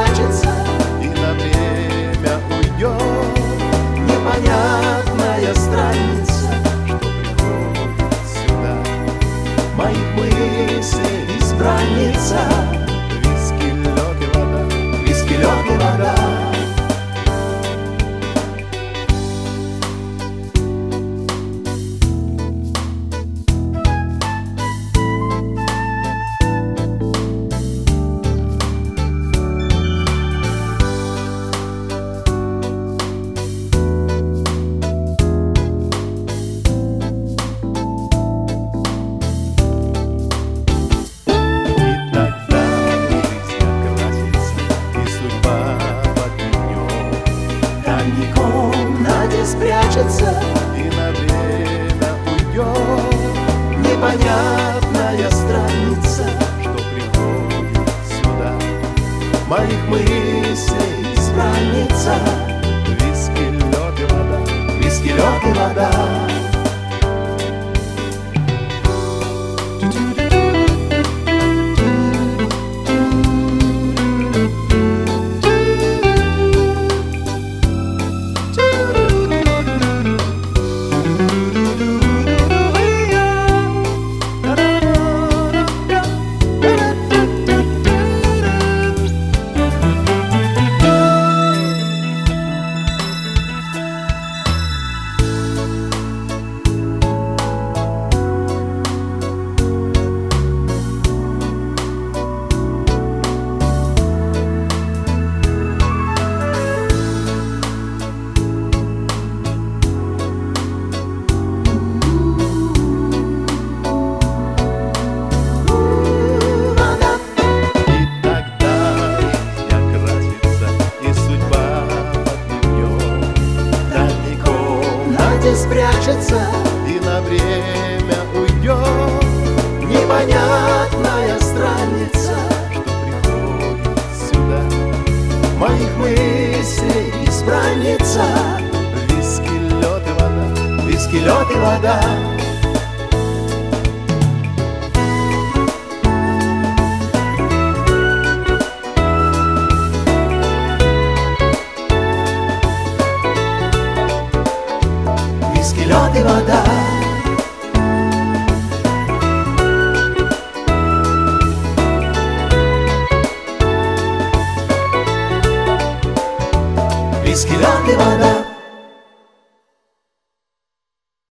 спрячется и на время уйдет. Непонятная страница, Что приходит сюда, моих мыслей избранница. виски, лед и вода. Виски, лед и вода. И тогда жизнь окрасится, и судьба подмигнет, Дальней комнате спрячется и на время уйдет. непонятная страница, Что приходит сюда, моих мыслей избранница. виски, лед и вода. Виски, лед и вода. И тогда жизнь окрасится, и судьба подмигнет, Дальней комнате спрячется и на время уйдет. непонятная страница, Что приходит сюда, моих мыслей избранница. виски, лед и вода. Виски, лед и вода. Виски, лед и вода. Виски, лед и вода.